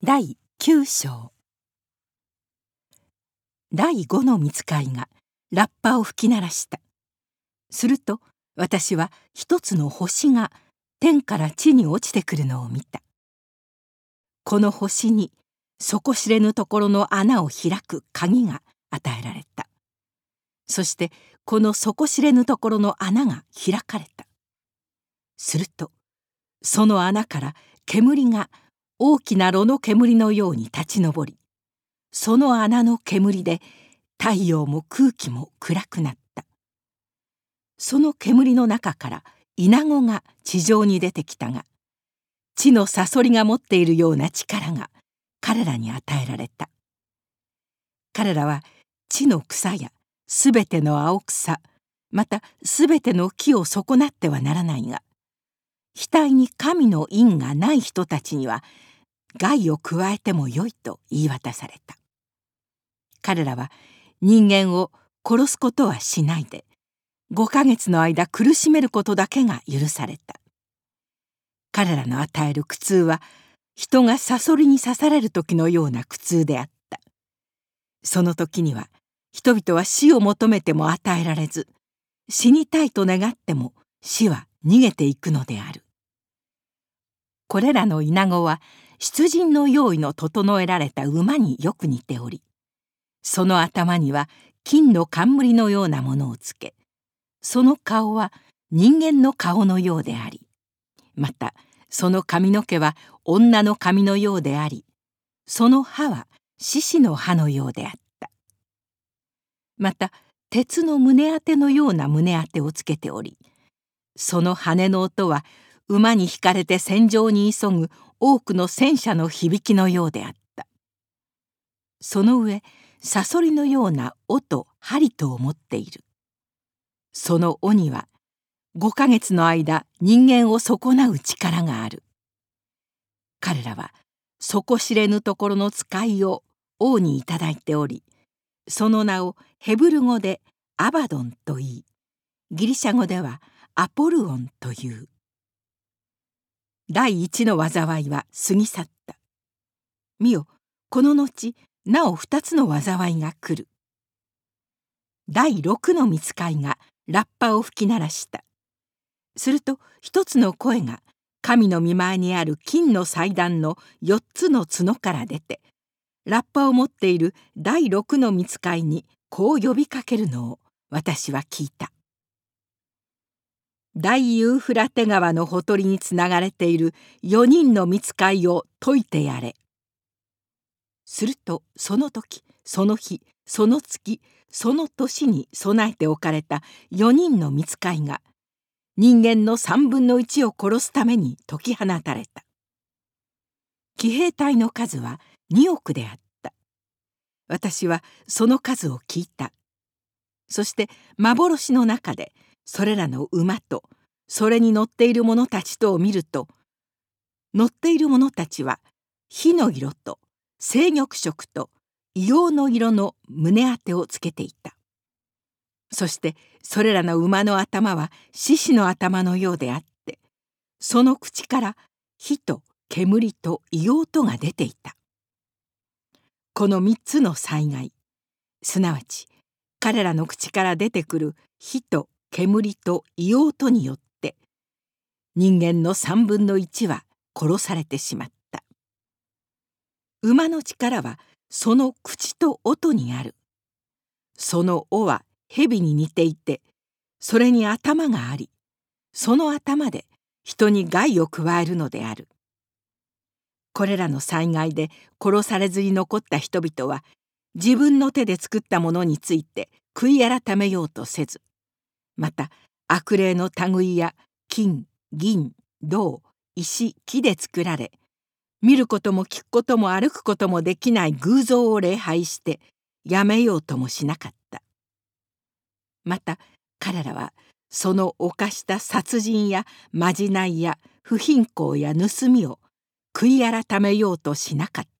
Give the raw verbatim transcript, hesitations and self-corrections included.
だいきゅう章。だいごの御使いがラッパを吹き鳴らした。すると私は一つの星が天から地に落ちてくるのを見た。この星に底知れぬところの穴を開く鍵が与えられた。そしてこの底知れぬところの穴が開かれた。するとその穴から煙が大きな炉の煙のように立ち上り、その穴の煙で太陽も空気も暗くなった。その煙の中からイナゴが地上に出てきたが、地のサソリが持っているような力が彼らに与えられた。彼らは地の草やすべての青草、またすべての木を損なってはならないが、額に神の印がない人たちには害を加えてもよいと言い渡された。彼らは人間を殺すことはしないで、ごかげつの間苦しめることだけが許された。彼らの与える苦痛は人がサソリに刺される時のような苦痛であった。その時には人々は死を求めても与えられず、死にたいと願っても死は逃げていくのである。これらのイナゴは出陣の用意の整えられた馬によく似ており、その頭には金の冠のようなものをつけ、その顔は人間の顔のようであり、またその髪の毛は女の髪のようであり、その歯は獅子の歯のようであった。また鉄の胸当てのような胸当てをつけており、その羽の音は馬に引かれて戦場に急ぐ多くの戦車の響きのようであった。その上サソリのような尾と針とを持っている。その尾にはごかげつの間人間を損なう力がある。彼らは底知れぬところの使いを王にいただいており、その名をヘブル語でアバドンと言い、ギリシャ語ではアポルオンという。第一の災いは過ぎ去った。見よ、この後なお二つの災いが来る。第六の御使いがラッパを吹き鳴らした。すると一つの声が神の御前にある金の祭壇の四つの角から出て、ラッパを持っている第六の御使いにこう呼びかけるのを私は聞いた。大ユーフラテ川のほとりにつながれている四人の御使いを解いてやれ。するとその時、その日、その月、その年に備えておかれた四人の御使いが人間の三分の一を殺すために解き放たれた。騎兵隊の数は二億であった。私はその数を聞いた。そして幻の中でそれらの馬とそれに乗っている者たちとを見ると、乗っている者たちは火の色と青玉色と硫黄の色の胸当てをつけていた。そしてそれらの馬の頭は獅子の頭のようであって、その口から火と煙と硫黄とが出ていた。この三つの災害、すなわち彼らの口から出てくる火と煙と硫黄とによって人間の三分の一は殺されてしまった。馬の力はその口と音にある。その尾は蛇に似ていて、それに頭があり、その頭で人に害を加えるのである。これらの災害で殺されずに残った人々は、自分の手で作ったものについて悔い改めようとせず、また悪霊の類や金、銀、銅、石、木で作られ、見ることも聞くことも歩くこともできない偶像を礼拝してやめようともしなかった。また彼らはその犯した殺人やまじないや不貧困や盗みを悔い改めようとしなかった。